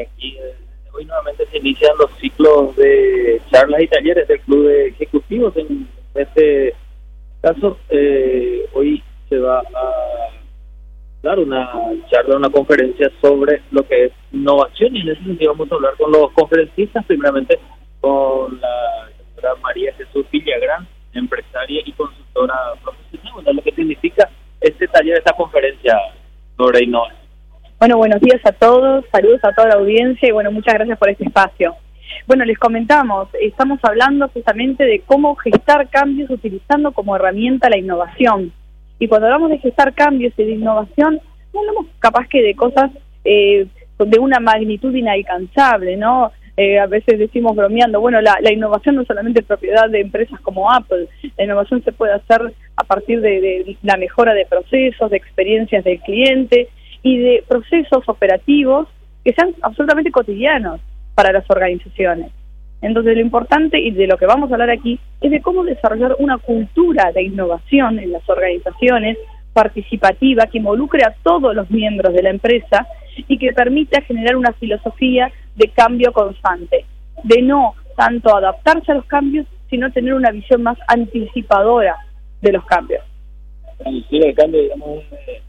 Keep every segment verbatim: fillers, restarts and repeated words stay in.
aquí eh, hoy nuevamente se inician los ciclos de charlas y talleres del Club de Ejecutivos. En este caso, eh, hoy se va a dar una charla, una conferencia sobre lo que es innovación, y en ese sentido vamos a hablar con los conferencistas, primeramente con la señora María Jesús Villagrán, empresaria y consultora profesional. Bueno, lo que significa este taller, esta conferencia sobre innovación. Bueno, buenos días a todos, saludos a toda la audiencia y bueno, muchas gracias por este espacio. Bueno, les comentamos, estamos hablando justamente de cómo gestar cambios utilizando como herramienta la innovación. Y cuando hablamos de gestar cambios y de innovación, no hablamos capaz que de cosas eh, de una magnitud inalcanzable, ¿no? Eh, a veces decimos bromeando, bueno, la, la innovación no solamente es propiedad de empresas como Apple, la innovación se puede hacer a partir de, de la mejora de procesos, de experiencias del cliente y de procesos operativos que sean absolutamente cotidianos para las organizaciones. Entonces, lo importante y de lo que vamos a hablar aquí es de cómo desarrollar una cultura de innovación en las organizaciones participativa que involucre a todos los miembros de la empresa y que permita generar una filosofía de cambio constante, de no tanto adaptarse a los cambios, sino tener una visión más anticipadora de los cambios. El cambio, digamos,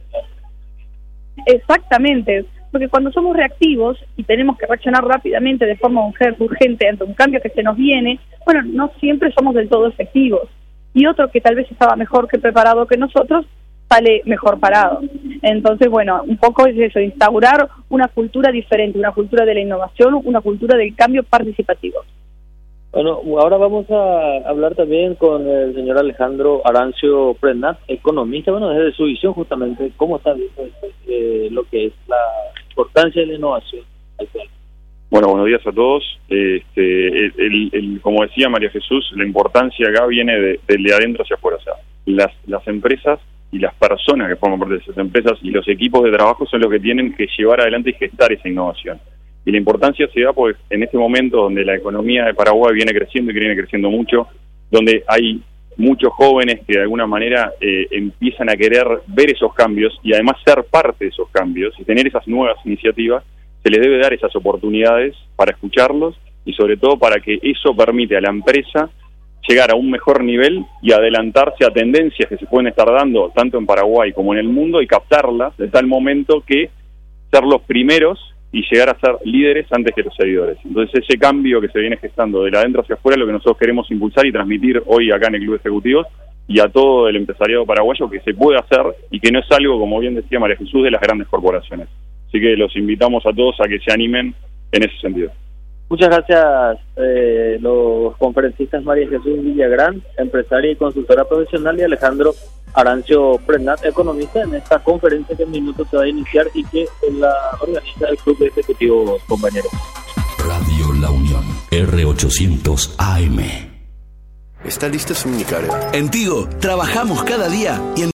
exactamente, porque cuando somos reactivos y tenemos que reaccionar rápidamente de forma urgente ante un cambio que se nos viene, bueno, no siempre somos del todo efectivos. Y otro que tal vez estaba mejor que preparado que nosotros, sale mejor parado. Entonces, bueno, un poco es eso, instaurar una cultura diferente, una cultura de la innovación, una cultura del cambio participativo. Bueno, ahora vamos a hablar también con el señor Alejandro Arancio Prenat, economista, bueno, desde su visión justamente, cómo está viendo eh, lo que es la importancia de la innovación actual. Bueno, buenos días a todos. Este, el, el, el, como decía María Jesús, la importancia acá viene de, de, de adentro hacia afuera. O sea, las, las empresas y las personas que forman parte de esas empresas y los equipos de trabajo son los que tienen que llevar adelante y gestar esa innovación. Y la importancia se da porque en este momento donde la economía de Paraguay viene creciendo y viene creciendo mucho, donde hay muchos jóvenes que de alguna manera eh, empiezan a querer ver esos cambios y además ser parte de esos cambios y tener esas nuevas iniciativas, se les debe dar esas oportunidades para escucharlos y sobre todo para que eso permite a la empresa llegar a un mejor nivel y adelantarse a tendencias que se pueden estar dando tanto en Paraguay como en el mundo y captarlas de tal momento que ser los primeros y llegar a ser líderes antes que los seguidores. Entonces ese cambio que se viene gestando de la adentro hacia afuera es lo que nosotros queremos impulsar y transmitir hoy acá en el Club de Ejecutivos y a todo el empresariado paraguayo que se puede hacer y que no es algo, como bien decía María Jesús, de las grandes corporaciones. Así que los invitamos a todos a que se animen en ese sentido. Muchas gracias, eh, los conferencistas María Jesús Villagrán, empresaria y consultora profesional, y Alejandro Arancio Prenat, economista, en esta conferencia que en minutos se va a iniciar y que la organiza el Club de Ejecutivos, compañeros. Radio La Unión, R ochocientos A M. ¿Está listo su minicarga? En Tigo, trabajamos cada día y en